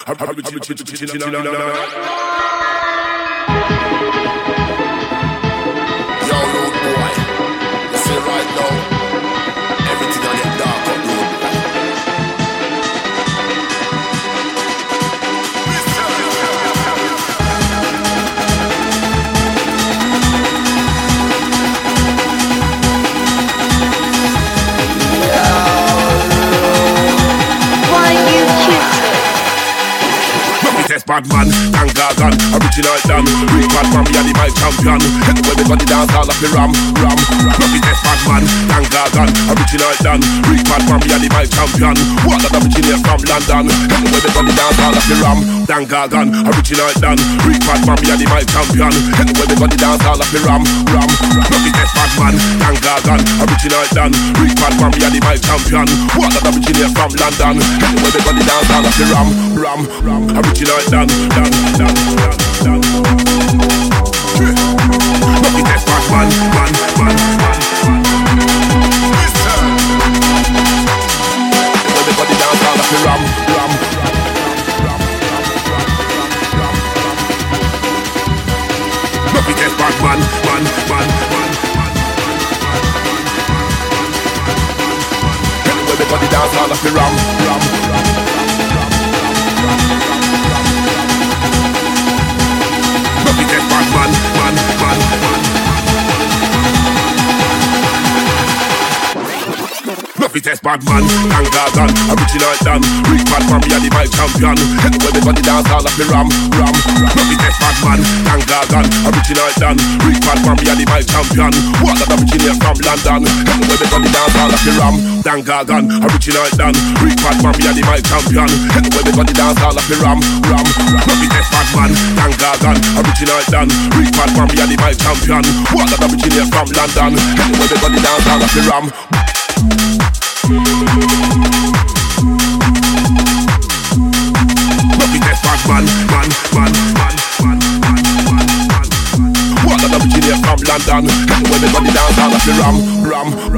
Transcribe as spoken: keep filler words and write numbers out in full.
Yo, rude boy, you see right now, everything I get dark up, rude boy. Why you choose Test bad man, thank God, original Dan. Real bad man, me and the mic champion. Anyway, we got the dance all of the ram, ram. Rocky test bad man, thank God, original Dan. Real bad man, me and the mic champion. What that originator from London. Anyway, we got the dance all of the ram, thank God, original Dan. Real bad man, me and the mic champion. Anyway, we got the dance all of the ram, ram. Rocky test bad man, thank God, original Dan. Real bad man, me and the mic champion. What that originator from London. Anyway, we got the dance all of the ram, ram, ram. Original Dan, Dan, Dan, Dan, Dan. Rocky test bad man, man, man, man, man. Listen. When they got the dance all of the ram, ram, ram, ram. Rocky test bad man, man, man, man, man. When they got the dance all of the ram, ram, ram. Rocky test bad man, man, man, man. Rocky test bad man, thank God, original Dan. Real bad man, me and the mic champion. Anyway, we got the dance all of the ram, ram. Rocky test bad man, thank God, original Dan. Real bad man, me and the mic champion. What that originator from London. Anyway, we got the dance all of the ram, thank God, original Dan. Real bad man, me and the mic champion. Anyway, we got the dance all of the ram, ram. Rocky test bad man, thank God, original Dan. Real bad man, me and the mic champion. What that originator from London. Anyway, we got the dance all of the ram. Rocky test bad man, man, man, man, man, man, man, man. What that originator from London. Anyway, we got the dance all of the ram, ram.